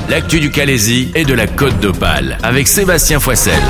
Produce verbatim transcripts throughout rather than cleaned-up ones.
l'actu du Calaisis et de la Côte d'Opale avec Sébastien Foissel.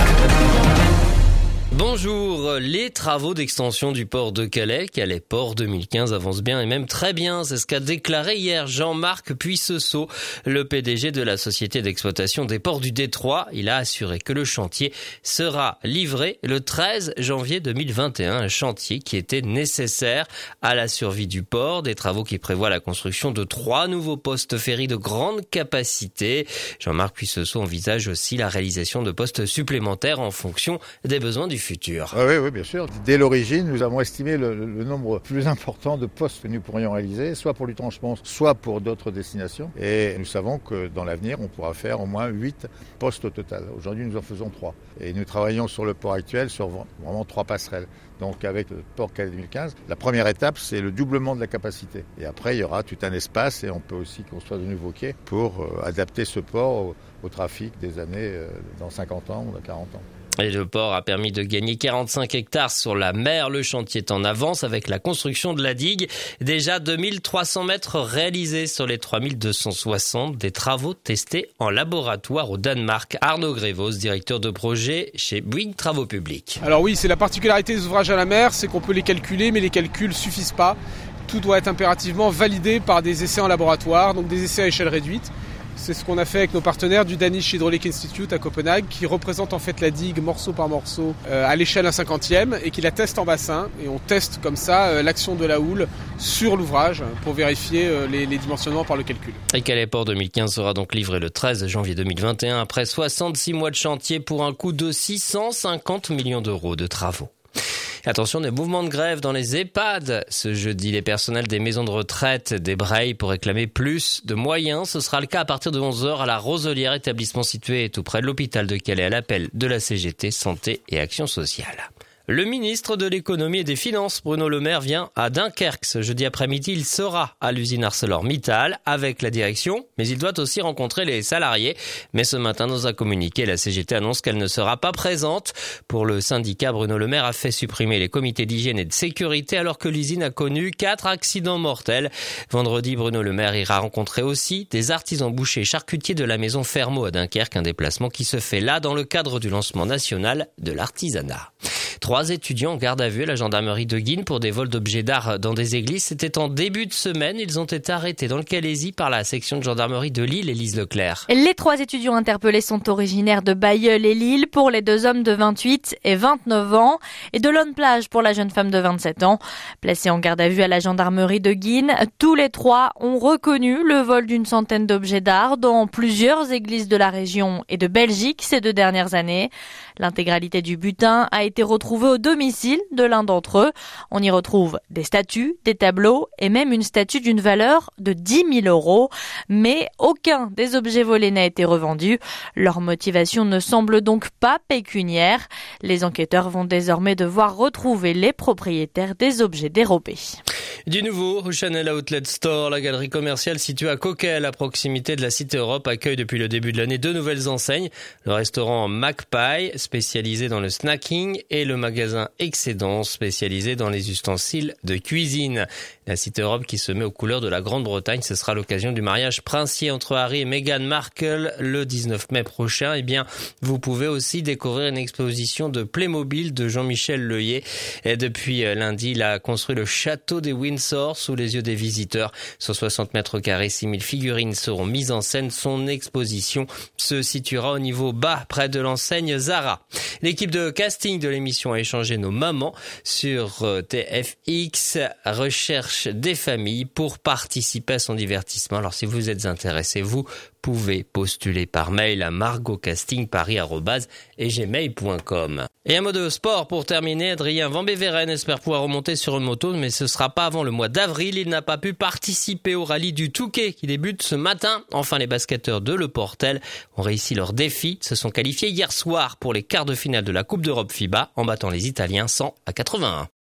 Bonjour, les travaux d'extension du port de Calais, Calais Port deux mille quinze avancent bien et même très bien. C'est ce qu'a déclaré hier Jean-Marc Puisseau, le P D G de la Société d'exploitation des ports du Détroit. Il a assuré que le chantier sera livré le treize janvier deux mille vingt et un, un chantier qui était nécessaire à la survie du port. Des travaux qui prévoient la construction de trois nouveaux postes ferry de grande capacité. Jean-Marc Puisseau envisage aussi la réalisation de postes supplémentaires en fonction des besoins du futur. Ah oui, oui, bien sûr. Dès l'origine, nous avons estimé le, le nombre plus important de postes que nous pourrions réaliser, soit pour du transport, soit pour d'autres destinations. Et nous savons que dans l'avenir, on pourra faire au moins huit postes au total. Aujourd'hui, nous en faisons trois. Et nous travaillons sur le port actuel sur vraiment trois passerelles. Donc avec le port Calais deux mille quinze, la première étape, c'est le doublement de la capacité. Et après, il y aura tout un espace et on peut aussi construire de nouveaux quais pour euh, adapter ce port au, au trafic des années euh, dans cinquante ans ou dans quarante ans. Et le port a permis de gagner quarante-cinq hectares sur la mer. Le chantier est en avance avec la construction de la digue. Déjà deux mille trois cents mètres réalisés sur les trois mille deux cent soixante. Des travaux testés en laboratoire au Danemark. Arnaud Grévos, directeur de projet chez Bouygues Travaux Publics. Alors oui, c'est la particularité des ouvrages à la mer, c'est qu'on peut les calculer, mais les calculs suffisent pas. Tout doit être impérativement validé par des essais en laboratoire, donc des essais à échelle réduite. C'est ce qu'on a fait avec nos partenaires du Danish Hydraulic Institute à Copenhague, qui représente en fait la digue morceau par morceau euh, à l'échelle un cinquantième et qui la teste en bassin. Et on teste comme ça euh, l'action de la houle sur l'ouvrage pour vérifier euh, les, les dimensionnements par le calcul. Et Calais Port deux mille quinze sera donc livré le treize janvier deux mille vingt et un après soixante-six mois de chantier pour un coût de six cent cinquante millions d'euros de travaux. Attention, des mouvements de grève dans les EHPAD. Ce jeudi, les personnels des maisons de retraite débrayent pour réclamer plus de moyens. Ce sera le cas à partir de onze heures à la Roselière, établissement situé tout près de l'hôpital de Calais, à l'appel de la C G T, Santé et Action Sociale. Le ministre de l'économie et des finances, Bruno Le Maire, vient à Dunkerque. Ce jeudi après-midi, il sera à l'usine ArcelorMittal avec la direction, mais il doit aussi rencontrer les salariés. Mais ce matin, dans un communiqué, la C G T annonce qu'elle ne sera pas présente. Pour le syndicat, Bruno Le Maire a fait supprimer les comités d'hygiène et de sécurité alors que l'usine a connu quatre accidents mortels. Vendredi, Bruno Le Maire ira rencontrer aussi des artisans bouchers charcutiers de la maison Fermot à Dunkerque, un déplacement qui se fait là dans le cadre du lancement national de l'artisanat. Trois étudiants en garde à vue à la gendarmerie de Guînes pour des vols d'objets d'art dans des églises. C'était en début de semaine. Ils ont été arrêtés dans le Calaisis par la section de gendarmerie de Lille, Élise Leclerc. Les trois étudiants interpellés sont originaires de Bailleul et Lille pour les deux hommes de vingt-huit et vingt-neuf ans et de Lonne-Plage pour la jeune femme de vingt-sept ans. Placés en garde à vue à la gendarmerie de Guînes, tous les trois ont reconnu le vol d'une centaine d'objets d'art dans plusieurs églises de la région et de Belgique ces deux dernières années. L'intégralité du butin a été retrouvée au domicile de l'un d'entre eux. On y retrouve des statues, des tableaux et même une statue d'une valeur de dix mille euros. Mais aucun des objets volés n'a été revendu. Leur motivation ne semble donc pas pécuniaire. Les enquêteurs vont désormais devoir retrouver les propriétaires des objets dérobés. Du nouveau au Chanel Outlet Store, la galerie commerciale située à Coquelles, à proximité de la Cité Europe, accueille depuis le début de l'année deux nouvelles enseignes. Le restaurant Magpie, spécialisé dans le snacking, et le magasin Excédent, spécialisé dans les ustensiles de cuisine. La Cité Europe qui se met aux couleurs de la Grande-Bretagne, ce sera l'occasion du mariage princier entre Harry et Meghan Markle le dix-neuf mai prochain. Eh bien, vous pouvez aussi découvrir une exposition de Playmobil de Jean-Michel Leuillet. Et depuis lundi, il a construit le château des Windsor sous les yeux des visiteurs. Sur soixante mètres carrés, six mille figurines seront mises en scène. Son exposition se situera au niveau bas, près de l'enseigne Zara. L'équipe de casting de l'émission a échangé nos mamans sur T F X, recherche des familles pour participer à son divertissement. Alors si vous êtes intéressé, vous pouvez postuler par mail à margotcastingparis arobase gmail point com. Et un mot de sport pour terminer. Adrien Van Beveren espère pouvoir remonter sur une moto, mais ce sera pas avant le mois d'avril. Il n'a pas pu participer au rallye du Touquet qui débute ce matin. Enfin, les basketteurs de Le Portel ont réussi leur défi. Se sont qualifiés hier soir pour les quarts de finale de la Coupe d'Europe FIBA en battant les Italiens cent à quatre-vingt-un.